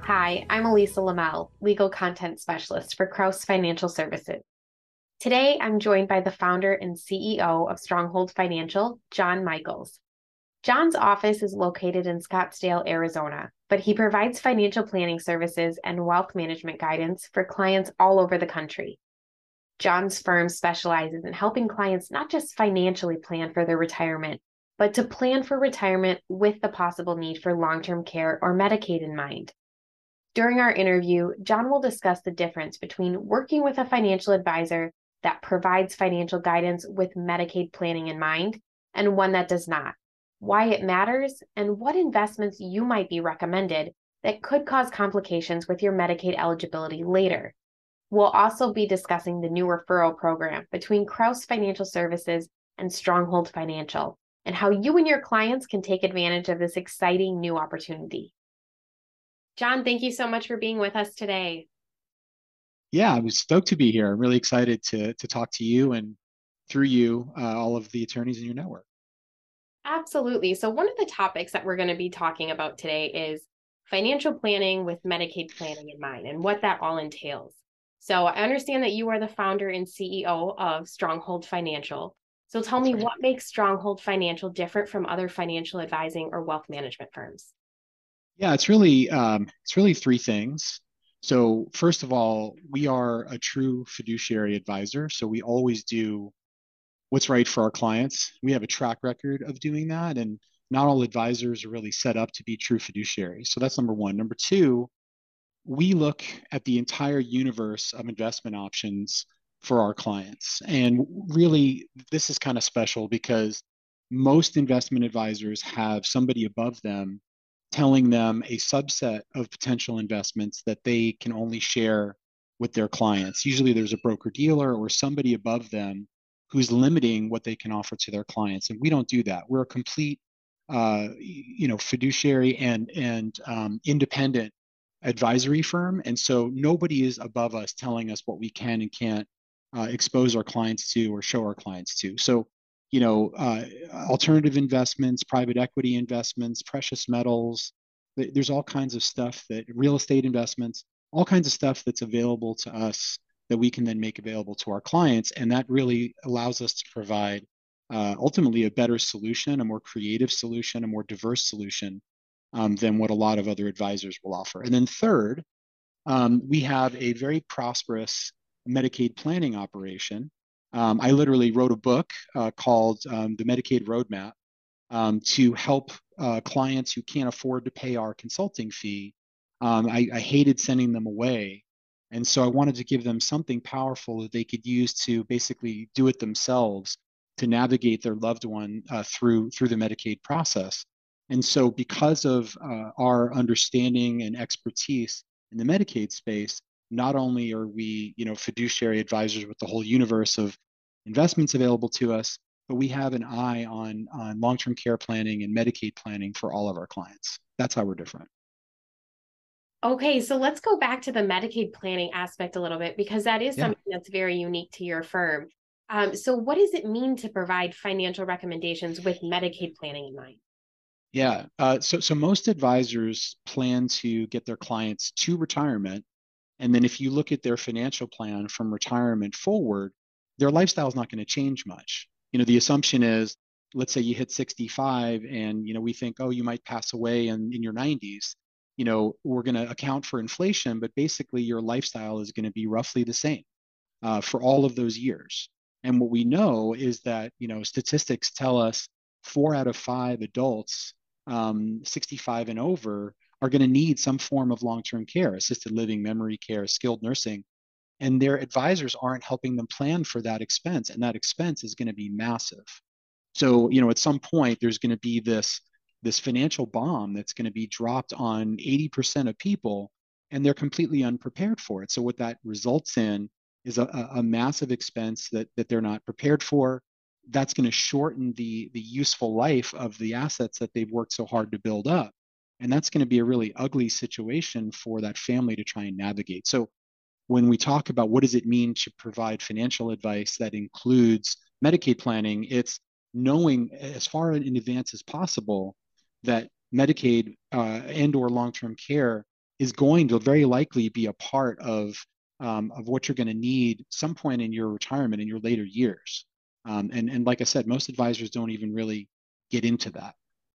Hi, I'm Elisa Lamel, Legal Content Specialist for Kraus Financial Services. Today, I'm joined by the founder and CEO of Stronghold Financial, John Michaels. John's office is located in Scottsdale, Arizona, but he provides financial planning services and wealth management guidance for clients all over the country. John's firm specializes in helping clients not just financially plan for their retirement, but to plan for retirement with the possible need for long term care or Medicaid in mind. During our interview, John will discuss the difference between working with a financial advisor that provides financial guidance with Medicaid planning in mind and one that does not, why it matters, and what investments you might be recommended that could cause complications with your Medicaid eligibility later. We'll also be discussing the new referral program between Kraus Financial Services and Stronghold Financial and how you and your clients can take advantage of this exciting new opportunity. John, thank you so much for being with us today. Yeah, I was stoked to be here. I'm really excited to talk to you and through you, all of the attorneys in your network. Absolutely. So, one of the topics that we're going to be talking about today is financial planning with Medicaid planning in mind and what that all entails. So, I understand that you are the founder and CEO of Stronghold Financial. So, tell That's me right. what makes Stronghold Financial different from other financial advising or wealth management firms? Yeah, it's really three things. So first of all, we are a true fiduciary advisor. So we always do what's right for our clients. We have a track record of doing that, and not all advisors are really set up to be true fiduciaries. So that's number one. Number two, we look at the entire universe of investment options for our clients. And really, this is kind of special because most investment advisors have somebody above them telling them a subset of potential investments that they can only share with their clients. Usually, there's a broker dealer or somebody above them who's limiting what they can offer to their clients. And we don't do that. We're a complete fiduciary and independent advisory firm, and so nobody is above us telling us what we can and can't expose our clients to or show our clients to. So, alternative investments, private equity investments, precious metals. There's all kinds of stuff that real estate investments, all kinds of stuff that's available to us that we can then make available to our clients, and that really allows us to provide ultimately a better solution, a more creative solution, a more diverse solution than what a lot of other advisors will offer. And then third, we have a very prosperous Medicaid planning operation. I literally wrote a book called The Medicaid Roadmap to help clients who can't afford to pay our consulting fee. I hated sending them away. And so I wanted to give them something powerful that they could use to basically do it themselves to navigate their loved one through the Medicaid process. And so, because of our understanding and expertise in the Medicaid space, not only are we, fiduciary advisors with the whole universe of investments available to us, but we have an eye on long-term care planning and Medicaid planning for all of our clients. That's how we're different. Okay, so let's go back to the Medicaid planning aspect a little bit because that is Yeah. something that's very unique to your firm. So, what does it mean to provide financial recommendations with Medicaid planning in mind? Yeah. So most advisors plan to get their clients to retirement. And then if you look at their financial plan from retirement forward, their lifestyle is not going to change much. The assumption is, let's say you hit 65 and, we think, oh, you might pass away in your 90s. We're going to account for inflation, but basically your lifestyle is going to be roughly the same for all of those years. And what we know is that, statistics tell us 4 out of 5 adults 65 and over are going to need some form of long-term care, assisted living, memory care, skilled nursing, and their advisors aren't helping them plan for that expense, and that expense is going to be massive. So, at some point, there's going to be this financial bomb that's going to be dropped on 80% of people, and they're completely unprepared for it. So, what that results in is a massive expense that they're not prepared for. That's going to shorten the useful life of the assets that they've worked so hard to build up. And that's going to be a really ugly situation for that family to try and navigate. So, when we talk about what does it mean to provide financial advice that includes Medicaid planning, it's knowing as far in advance as possible that Medicaid and or long-term care is going to very likely be a part of what you're going to need some point in your retirement in your later years. And like I said, most advisors don't even really get into that.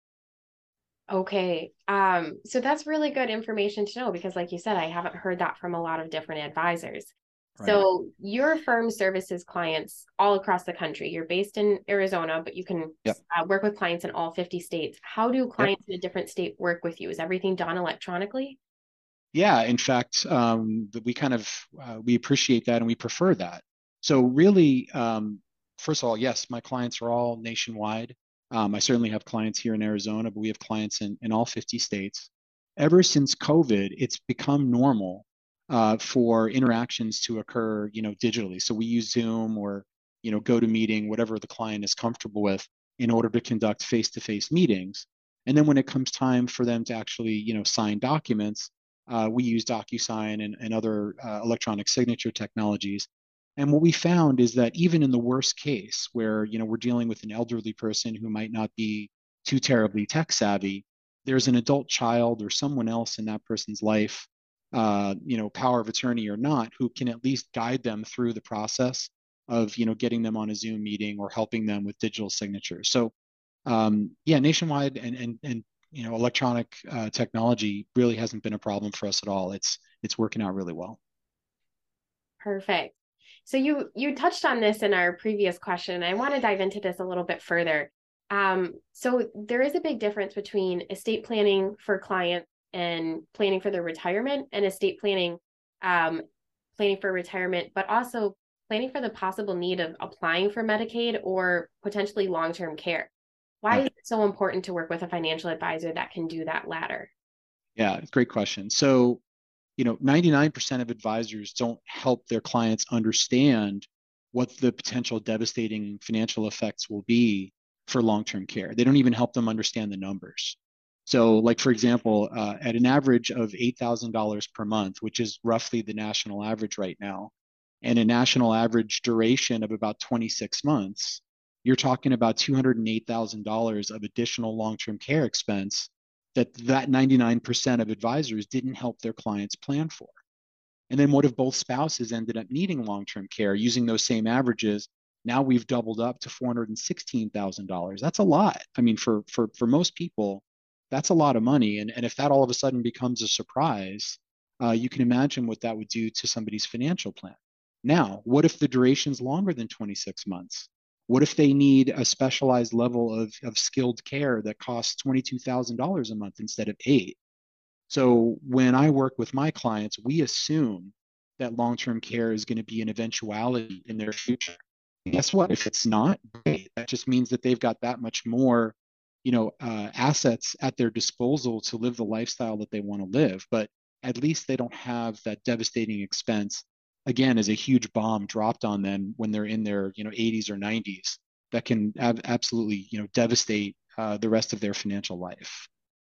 Okay. So that's really good information to know because, like you said, I haven't heard that from a lot of different advisors. Right. So your firm services clients all across the country. You're based in Arizona, but you can Yep. work with clients in all 50 states. How do Yep. clients in a different state work with you? Is everything done electronically? Yeah. In fact, we kind of we appreciate that and we prefer that. So really, first of all, yes, my clients are all nationwide. I certainly have clients here in Arizona, but we have clients in all 50 states. Ever since COVID, it's become normal for interactions to occur, digitally. So we use Zoom or, GoToMeeting, whatever the client is comfortable with, in order to conduct face-to-face meetings. And then when it comes time for them to actually, sign documents, we use DocuSign and other electronic signature technologies. And what we found is that even in the worst case, where we're dealing with an elderly person who might not be too terribly tech savvy, there's an adult child or someone else in that person's life, power of attorney or not, who can at least guide them through the process of getting them on a Zoom meeting or helping them with digital signatures. So yeah, nationwide and electronic technology really hasn't been a problem for us at all. It's working out really well. Perfect. So you touched on this in our previous question, and I want to dive into this a little bit further. So there is a big difference between estate planning for clients and planning for their retirement, and estate um, planning for retirement, but also planning for the possible need of applying for Medicaid or potentially long-term care. Why Yeah, is it so important to work with a financial advisor that can do that latter? yeah, great question. So 99% of advisors don't help their clients understand what the potential devastating financial effects will be for long-term care. They don't even help them understand the numbers. So, like for example, at an average of $8,000 per month, which is roughly the national average right now, and a national average duration of about 26 months, you're talking about $208,000 of additional long-term care expense that 99% of advisors didn't help their clients plan for. And then what if both spouses ended up needing long-term care using those same averages? Now we've doubled up to $416,000. That's a lot. I mean, for most people, that's a lot of money. And if that all of a sudden becomes a surprise, you can imagine what that would do to somebody's financial plan. Now, what if the duration's longer than 26 months? What if they need a specialized level of skilled care that costs $22,000 a month instead of eight? So when I work with my clients, we assume that long-term care is going to be an eventuality in their future. And guess what? If it's not, great. That just means that they've got that much more, assets at their disposal to live the lifestyle that they want to live. But at least they don't have that devastating expense again as a huge bomb dropped on them when they're in their 80s or 90s that can absolutely devastate the rest of their financial life.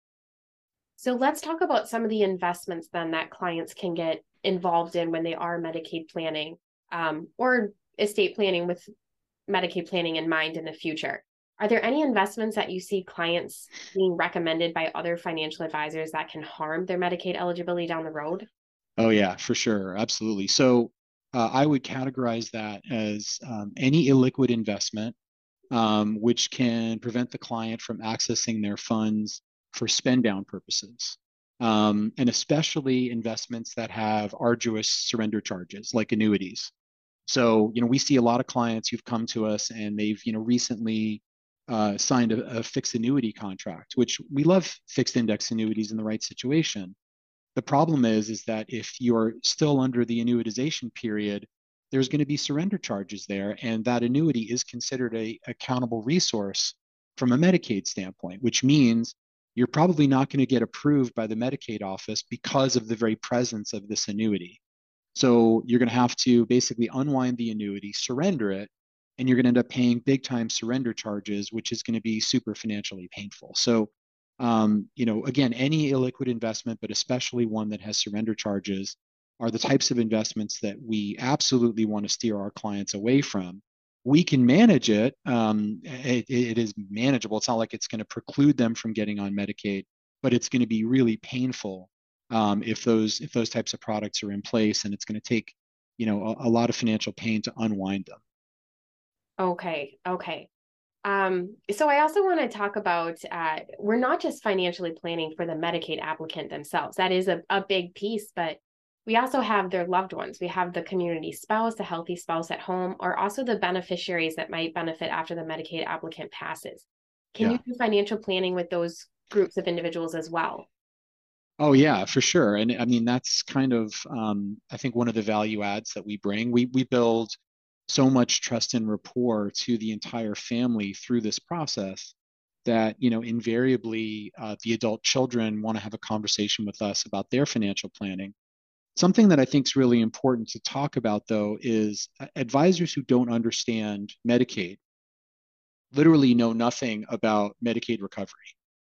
So let's talk about some of the investments then that clients can get involved in when they are Medicaid planning or estate planning with Medicaid planning in mind in the future. Are there any investments that you see clients being recommended by other financial advisors that can harm their Medicaid eligibility down the road? Oh yeah, for sure, absolutely. So I would categorize that as any illiquid investment which can prevent the client from accessing their funds for spend down purposes. And especially investments that have arduous surrender charges like annuities. So, we see a lot of clients who've come to us and they've, recently signed a fixed annuity contract, which we love fixed index annuities in the right situation. The problem is that if you're still under the annuitization period, there's going to be surrender charges there, and that annuity is considered a accountable resource from a Medicaid standpoint, which means you're probably not going to get approved by the Medicaid office because of the very presence of this annuity. So you're going to have to basically unwind the annuity, surrender it, and you're going to end up paying big time surrender charges, which is going to be super financially painful. So again, any illiquid investment, but especially one that has surrender charges, are the types of investments that we absolutely want to steer our clients away from. We can manage it. It is manageable. It's not like it's going to preclude them from getting on Medicaid, but it's going to be really painful if those types of products are in place, and it's going to take, a lot of financial pain to unwind them. Okay, okay. So I also want to talk about we're not just financially planning for the Medicaid applicant themselves. That is a big piece, but we also have their loved ones. We have the community spouse, the healthy spouse at home, or also the beneficiaries that might benefit after the Medicaid applicant passes. Can you Yeah. do financial planning with those groups of individuals as well? Oh yeah, for sure. And I mean, that's kind of, I think one of the value adds that we bring. We build so much trust and rapport to the entire family through this process that, invariably, the adult children want to have a conversation with us about their financial planning. Something that I think is really important to talk about, though, is advisors who don't understand Medicaid literally know nothing about Medicaid recovery.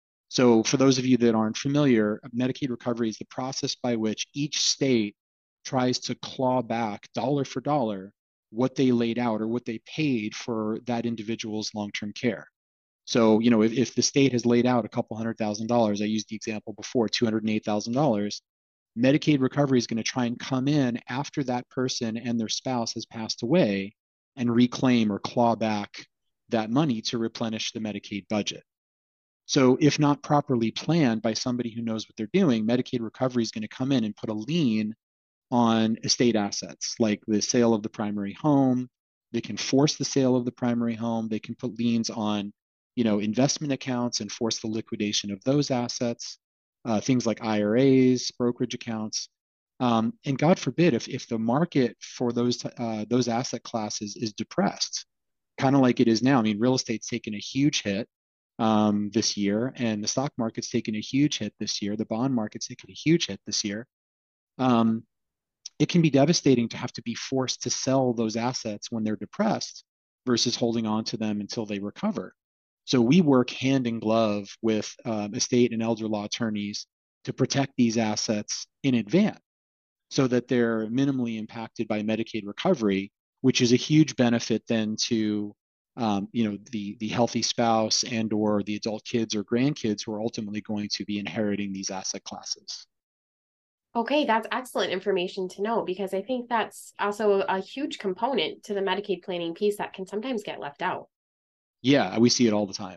So, for those of you that aren't familiar, Medicaid recovery is the process by which each state tries to claw back dollar for dollar what they laid out or what they paid for that individual's long-term care. So, if the state has laid out a couple $100,000, I used the example before, $208,000, Medicaid recovery is going to try and come in after that person and their spouse has passed away and reclaim or claw back that money to replenish the Medicaid budget. So, if not properly planned by somebody who knows what they're doing, Medicaid recovery is going to come in and put a lien on estate assets like the sale of the primary home. They can force the sale of the primary home. They can put liens on, investment accounts and force the liquidation of those assets, things like IRAs, brokerage accounts. And God forbid if the market for those asset classes is depressed, kind of like it is now. I mean, real estate's taken a huge hit this year, and the stock market's taken a huge hit this year. The bond market's taken a huge hit this year. Um, it can be devastating to have to be forced to sell those assets when they're depressed versus holding on to them until they recover. So we work hand in glove with estate and elder law attorneys to protect these assets in advance so that they're minimally impacted by Medicaid recovery, which is a huge benefit then to the healthy spouse and or the adult kids or grandkids who are ultimately going to be inheriting these asset classes. Okay, that's excellent information to know because I think that's also a huge component to the Medicaid planning piece that can sometimes get left out. Yeah, we see it all the time.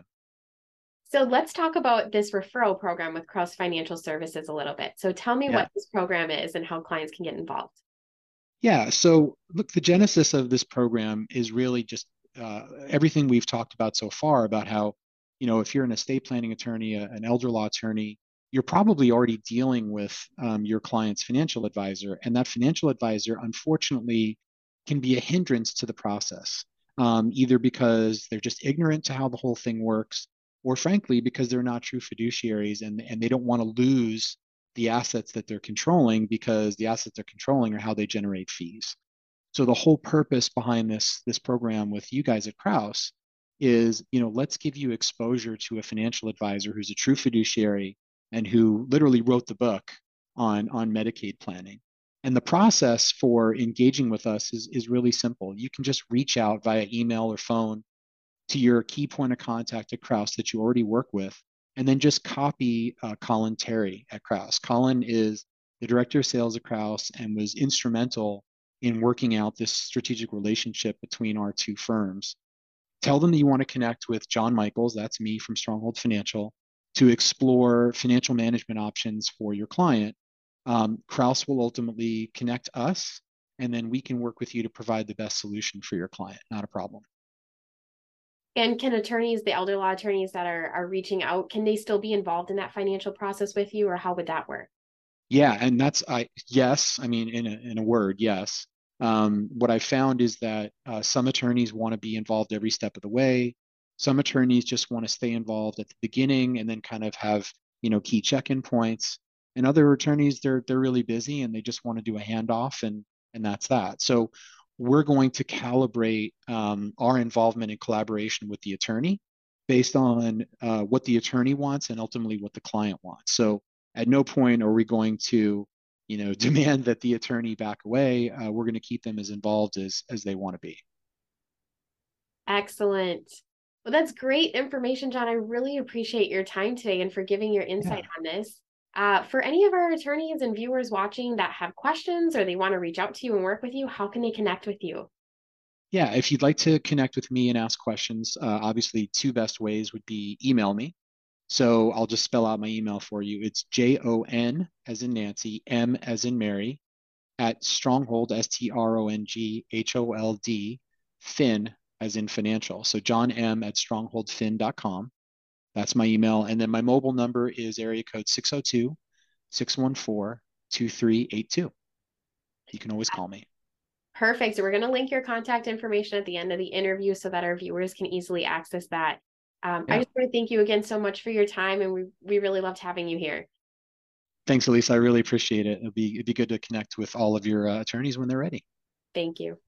So let's talk about this referral program with Crouse Financial Services a little bit. So tell me Yeah. what this program is and how clients can get involved. Yeah. So, look, the genesis of this program is really just everything we've talked about so far about how, if you're an estate planning attorney, an elder law attorney, you're probably already dealing with your client's financial advisor. And that financial advisor, unfortunately, can be a hindrance to the process, either because they're just ignorant to how the whole thing works, or frankly, because they're not true fiduciaries and they don't want to lose the assets that they're controlling because the assets they're controlling are how they generate fees. So the whole purpose behind this program with you guys at Crouse is, let's give you exposure to a financial advisor who's a true fiduciary and who literally wrote the book on Medicaid planning. And the process for engaging with us is really simple. You can just reach out via email or phone to your key point of contact at Crouse that you already work with, and then just copy Colin Terry at Crouse. Colin is the director of sales at Crouse and was instrumental in working out this strategic relationship between our two firms. Tell them that you want to connect with John Michaels, that's me from Stronghold Financial, to explore financial management options for your client. Crouse will ultimately connect us, and then we can work with you to provide the best solution for your client. Not a problem. And can attorneys, the elder law attorneys that are reaching out, can they still be involved in that financial process with you, or how would that work? Yeah, and that's yes. I mean, in a word, yes. What I found is that some attorneys want to be involved every step of the way. Some attorneys just want to stay involved at the beginning and then kind of have key check-in points. And other attorneys, they're really busy and they just want to do a handoff and that's that. So we're going to calibrate our involvement and collaboration with the attorney based on what the attorney wants and ultimately what the client wants. So at no point are we going to, demand that the attorney back away. We're going to keep them as involved as they want to be. Excellent. Well, that's great information, John. I really appreciate your time today and for giving your Yeah. insight on this. For any of our attorneys and viewers watching that have questions or they want to reach out to you and work with you, how can they connect with you? Yeah, if you'd like to connect with me and ask questions, obviously two best ways would be email me. So I'll just spell out my email for you. It's JON as in Nancy, M as in Mary, at Stronghold, STRONGHOLD, Fin as in financial. So John M at strongholdfin.com. That's my email. And then my mobile number is area code 602 614 2382. You can always call me. Perfect. So we're going to link your contact information at the end of the interview so that our viewers can easily access that. I Yeah. just want to thank you again so much for your time, and we really loved having you here. Thanks, Elise. I really appreciate it. It'd be good to connect with all of your attorneys when they're ready. Thank you.